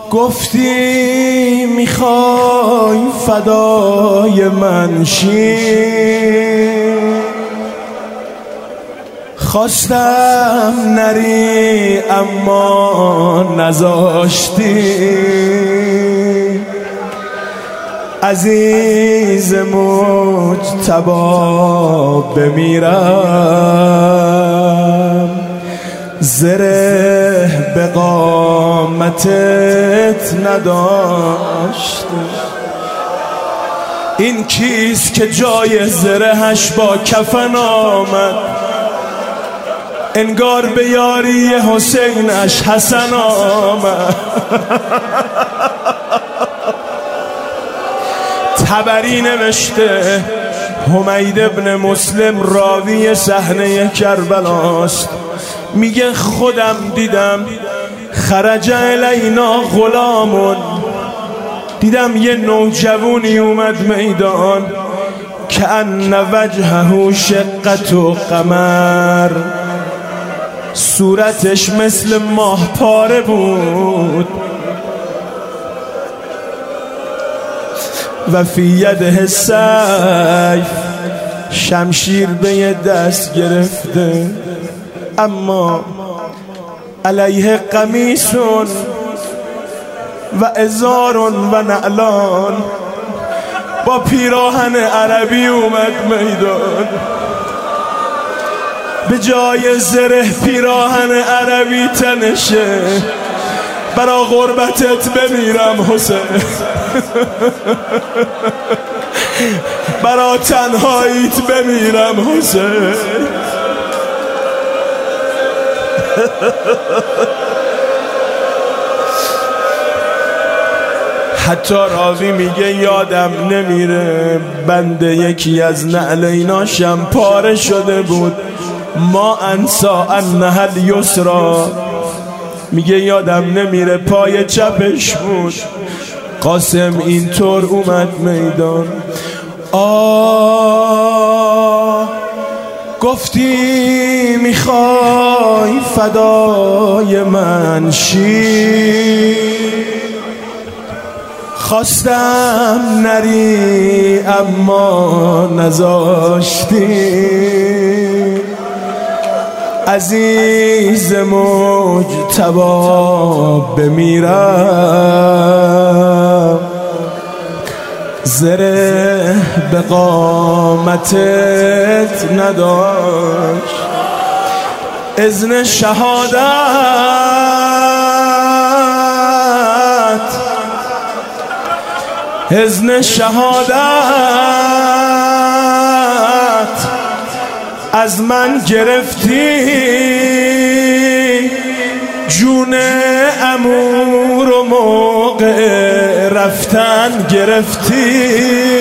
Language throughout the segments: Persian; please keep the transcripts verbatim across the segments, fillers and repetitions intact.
گفتی میخوای فدای من شی، خواستم نری اما نذاشتی. عزیز مجتبی بمیرم، زره به قامتت نداشت. این کیست که جای زرهش با کفن آمد، انگار به یاری حسینش حسن آمد. طبری نوشته حمید ابن مسلم راوی صحنه کربلاست، میگه خودم دیدم خرج الینا غلامون، دیدم یه نوجوانی اومد میدان که ان وجهه شقت و قمر، صورتش مثل ماه پاره بود و فی یده سیف، شمشیر به یه دست گرفته، اما علیه قمیصون و ازارون و نعلان، با پیراهن عربی اومد میدان. به جای زره پیراهن عربی تنشه، برا غربتت بمیرم حسین، برا تنهاییت بمیرم حسین. حتی راوی میگه یادم نمیره بند یکی از نعلیناشم پاره شده بود، ما انسا انها الیسرا، میگه یادم نمیره پای چپش بود. قاسم اینطور اومد میدان، آه گفتی میخوای فدای من شی، خواستم نری اما نذاشتی. عزیز مجتبی بمیرم، زره به قامتت نداشت. اذن شهادت اذن شهادت از من گرفتی، جون امور و موقع رفتن گرفتی.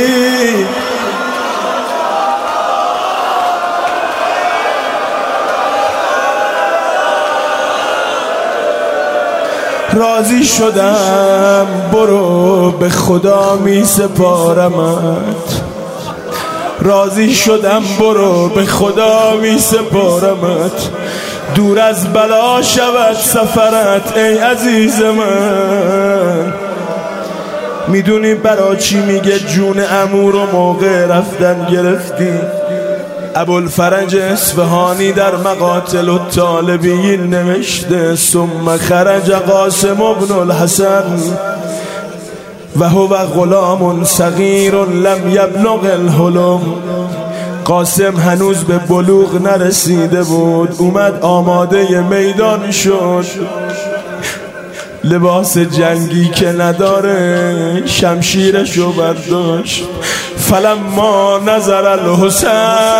راضی شدم برو به خدا می سپارمت، راضی شدم برو به خدا می سپارمت، دور از بلا شود سفرت ای عزیز من. میدونی برا چی میگه جون امور و موقع رفتن گرفتی؟ ابوالفرج اصفهانی در مقاتل الطالبین نوشته ثم خرج قاسم ابن الحسن و هو غلام صغیر لم یبلغ الحلم. قاسم هنوز به بلوغ نرسیده بود، اومد آماده میدان شد، لباس جنگی که نداره شمشیرشو برداشت. فلما نظر الحسین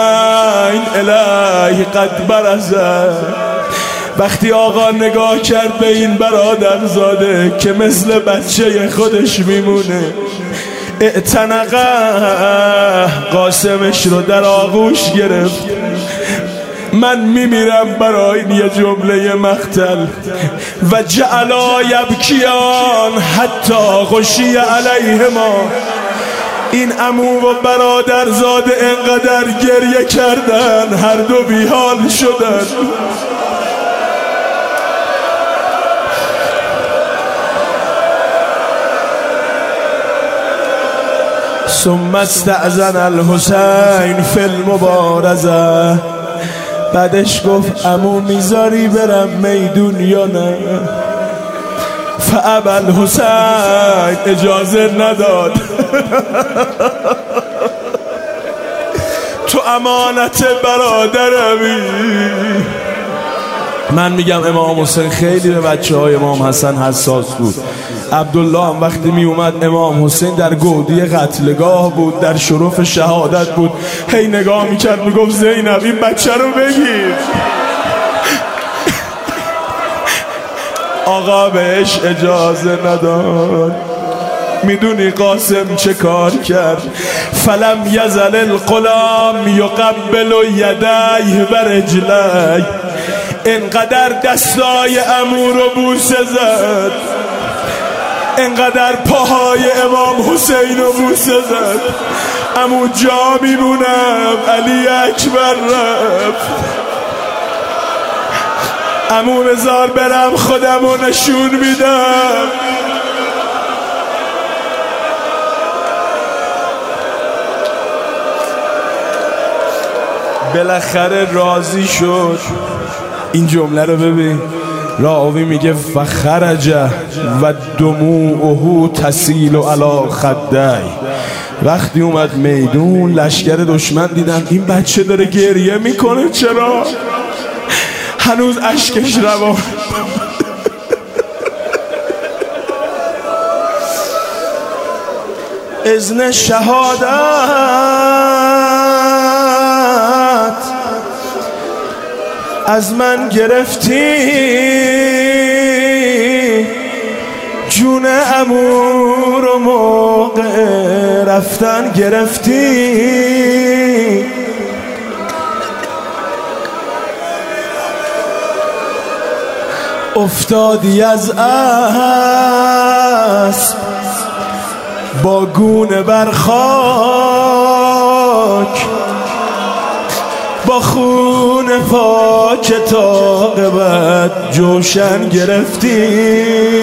الیه قد برزه، وقتی آقا نگاه کرد به این برادرزاده که مثل بچه خودش میمونه، اعتنقه، قاسمش رو در آغوش گرفت. من میمیرم برای این یه جمله مقتل. و جعلا یبکیان حتی غشی علیهما، این عمو و برادرزاده انقدر گریه کردن هر دو بیحال شدن. ثم استأذن الحسین فی المبارزه. بعدش گفت عمو میذاری برم میدون یا نه؟ فابا الحسین، اجازه نداد. تو امانت برادرمی. من میگم امام حسین خیلی به بچه های امام حسن حساس بود. عبدالله هم وقتی می اومد امام حسین در گودی قتلگاه بود، در شرف شهادت بود، هی نگاه میکرد میگفت زینب این بچه رو بگیر. آقا بهش اجازه نداد. میدونی قاسم چه کار کرد؟ فلم یزل الغلام یقبل یدیه و رجلیه. اینقدر دستای عمو رو بوسه زد، اینقدر پاهای امام حسین رو بوسه زد. عمو جا میمونم، علی اکبر رفت. عمو بذار برم خودم رو نشون میدم. بالاخره راضی شد. این جمله رو ببین، راوی میگه فخرج و دموعه تسیل علی خدی. وقتی اومد میدون لشکر دشمن دیدن این بچه داره گریه میکنه، چرا؟ هنوز اشکش روان. اذن شهادت از من گرفتی، جون عمو رو موقع رفتن گرفتی. افتادی از اسب با گونه بر خاک، با خون پاک طاقبت جوشن گرفتی.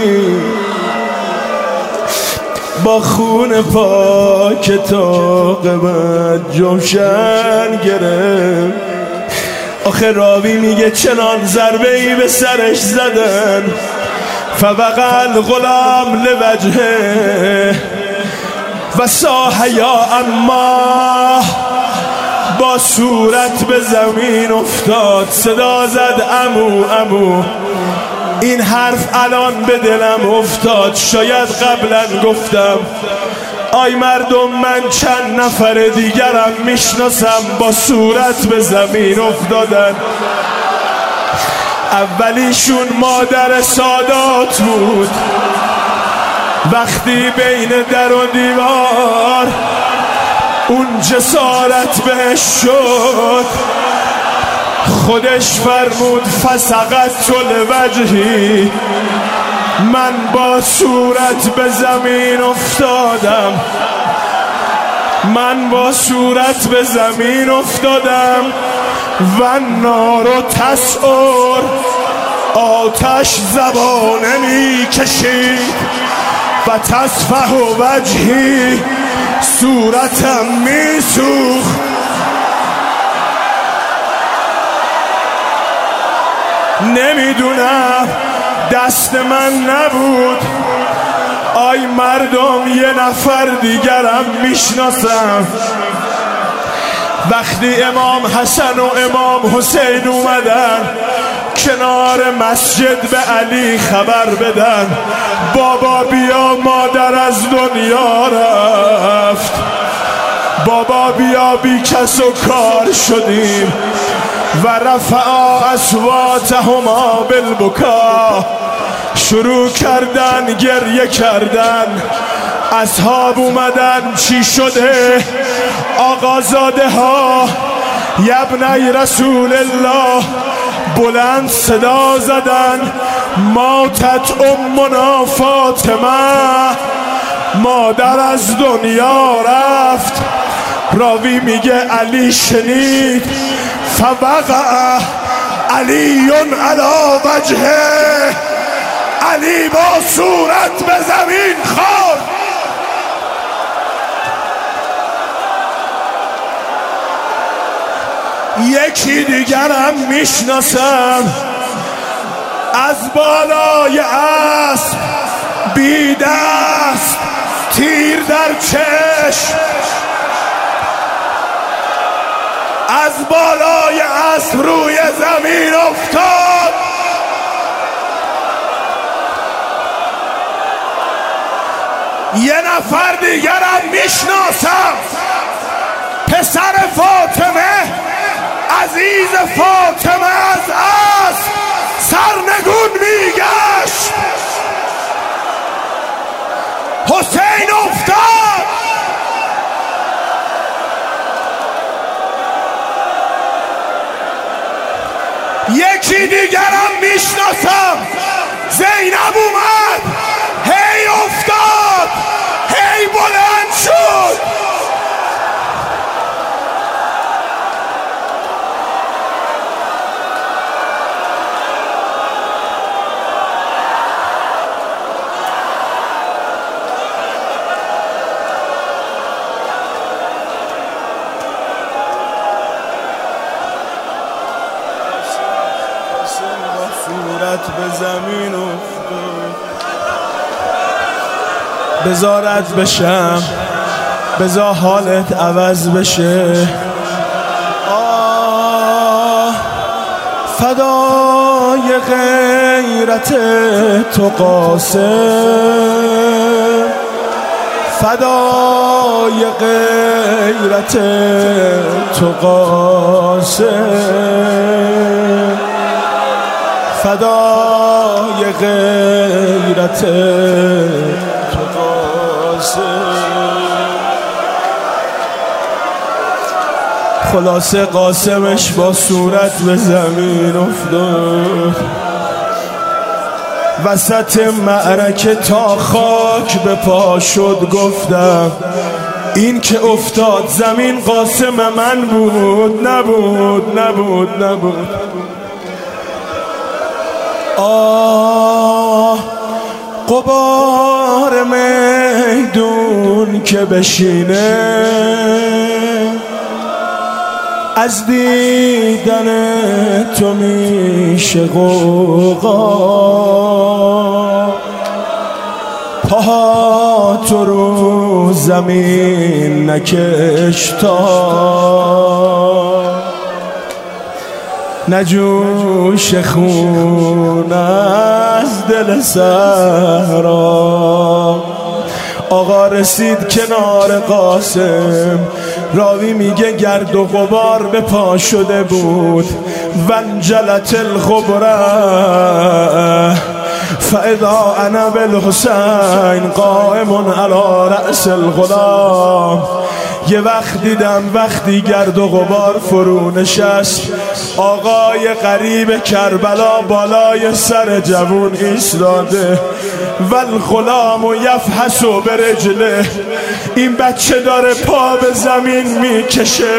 با خون پاک طاقبت جوشن گرفت. آخه راوی میگه چنان ضربه ای به سرش زدن، فوقع الغلام لوجهه و صاح یا اما، با صورت به زمین افتاد، صدا زد عمو عمو. این حرف الان به دلم افتاد، شاید قبلا گفتم. آی مردم، من چند نفر دیگرم میشناسم با صورت به زمین افتادن. اولیشون مادر سادات بود. وقتی بین در و دیوار اون جسارت بهش شد، خودش فرمود فسقط لوجهی، من با صورت به زمین افتادم. من با صورت به زمین افتادم و نارو تسعر، آتش زبانه می کشید و تصفح وجهی، صورتم می سوخت. نمیدونم دست من نبود. آی مردم، یه نفر دیگرم میشناسم. وقتی امام حسن و امام حسین اومدن کنار مسجد به علی خبر بدن، بابا بیا مادر از دنیا رفت، بابا بیا بی کس و کار شدیم. و رفعا اصواتهما بالبکا، شروع کردن گریه کردن. اصحاب اومدن چی شده؟ آقازاده ها یبنی رسول الله بلند صدا زدن ماتت امنا فاطمه، مادر از دنیا رفت. راوی میگه علی شنید، فوقع علی علی وجهه، علی با صورت به زمین خورد. یکی دیگرم میشناسم از بالای اسب، بی دست تیر در چشم، از بالای اسب روی زمین افتاد. یه نفر دیگرم میشناسم، پسر فاطمه، عزیز فاطمه، از اسب سرنگون میگشت. حسین افتاد. یکی دیگرم میشناسم، زینب اومد، هی افتاد، هی بلند شد. صورت به زمین افتاد. بذارت بشم، بذار حالت عوض بشه. آه فدای غیرت تو قاسم، فدای غیرت تو قاسم، فدای غیرت تو قاسم. خلاصه قاسمش با صورت به زمین افتاد. وسط معرکه تا خاک به پا شد گفتم این که افتاد زمین قاسم من بود. نبود نبود نبود. آه غبار میدون که بشینه از دیدن تو میشه غوغا. پاها تو رو زمین نکش تا نجوش خون از دل صحرا. آقا رسید کنار قاسم، راوی میگه گرد و غبار به پا شده بود. وانجلت الغبره فاذا انا بالحسین قائم علی رأس الغلام. یه وقت دیدم وقتی گرد و غبار فرو نشست، آقای غریب کربلا بالای سر جوون ایستاده. والغلام یفحص برجله، این بچه داره پا به زمین میکشه.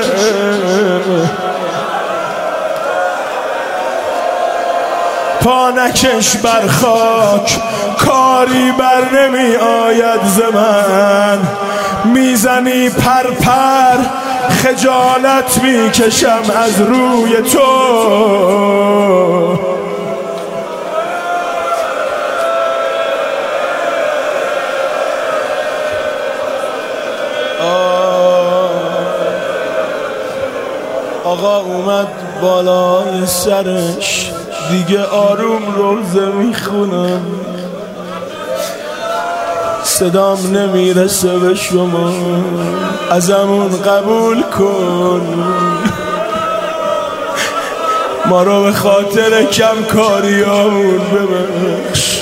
پا نکش بر خاک، کاری بر نمی آید ز من. میزنی پر پر، خجالت میکشم از روی تو. آقا اومد بالای سرش، دیگه آروم روزه میخونم، صدام نمیرسه به شما، ازمون قبول کن. ما رو به خاطر کم کاریامون ببخش.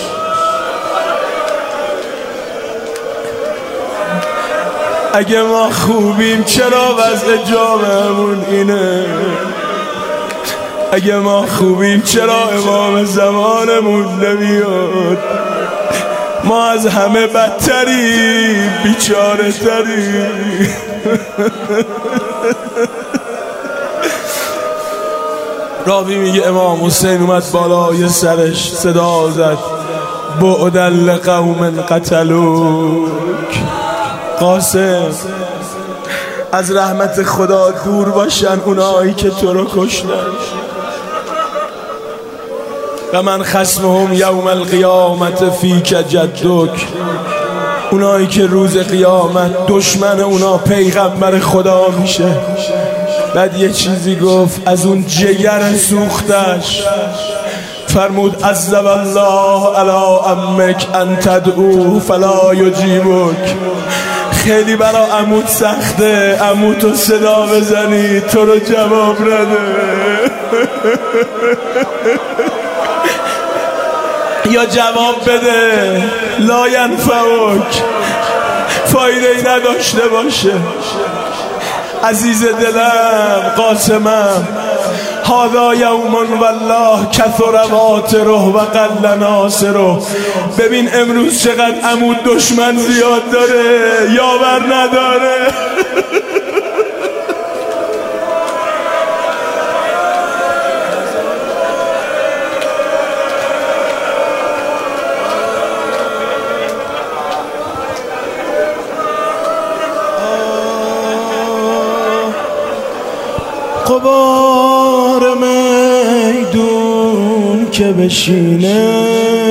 اگه ما خوبیم چرا وضع جامعمون اینه؟ اگه ما خوبیم چرا امام زمانمون نمیاد؟ ما از همه بدتریم، بیچاره تریم. راوی میگه امام حسین اومد بالای سرش، صدا زد بعدا لقوم قتلوک. قاسم از رحمت خدا دور باشن اونایی که تو رو کشتن. و من خصمهم یوم القیامت فیک جدک، اونایی که روز قیامت دشمن اونا پیغمبر خدا میشه. بعد یه چیزی گفت از اون جگر سوختش، فرمود عذب الله علی امک ان تدعو فلا یجیبک. خیلی برا عمود سخته عمود تو صدا بزنی تو رو جواب نده. یا جواب بده لا ینفعک، فایده ای نداشته باشه. عزیز دلم قاسمم، هذا یوم والله کثر واتره و قل ناصره. ببین امروز چقدر عمود دشمن زیاد داره یاور نداره. غبار میدون که بشینه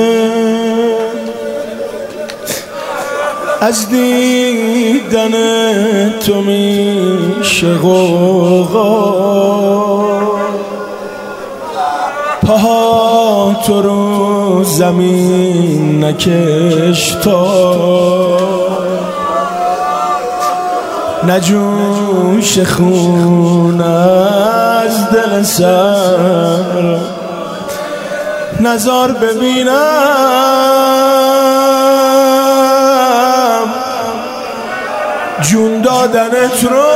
از دیدن تو میشه غوغا. پاها تو رو زمین نکش تا نجوش خون از دل سر. نزار ببینم جون دادنت رو،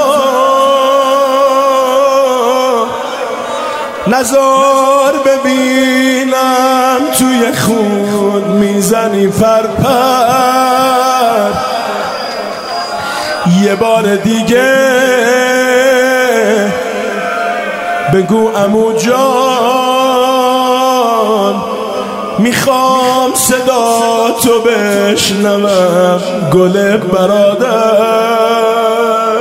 نزار ببینم توی خون میزنی پرپر. یه بار دیگه بگو عمو جان، میخوام صدا تو بشنوم گل برادر.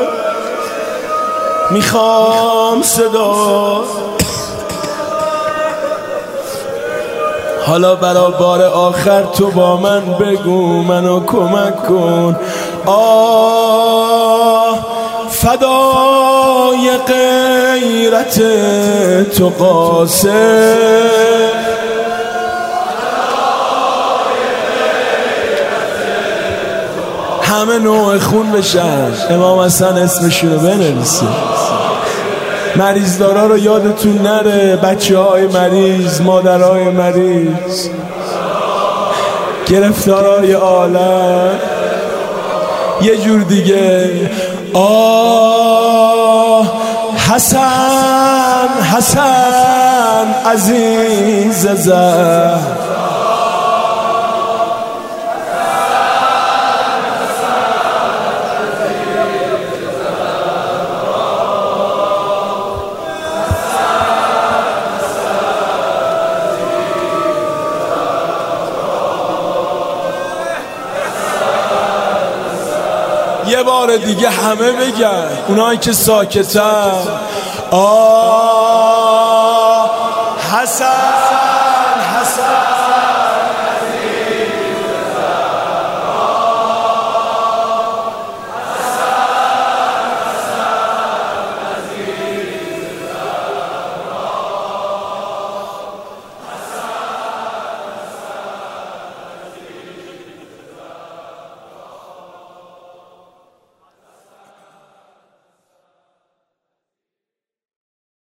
میخوام صدا. حالا برا بار آخر تو با من بگو منو کمک کن. آه فدای غیرت تو قاسم، همه نوع خون بشن. امام حسن اسمشون رو بنویسید. مریض دارا رو یادتون نره، بچه های مریض، مادرهای مریض، گرفتارای عالم. یه جور دیگه آه حسن حسن عزیز زهر، یه بار دیگه همه بگن اونایی که ساکتن آه حسن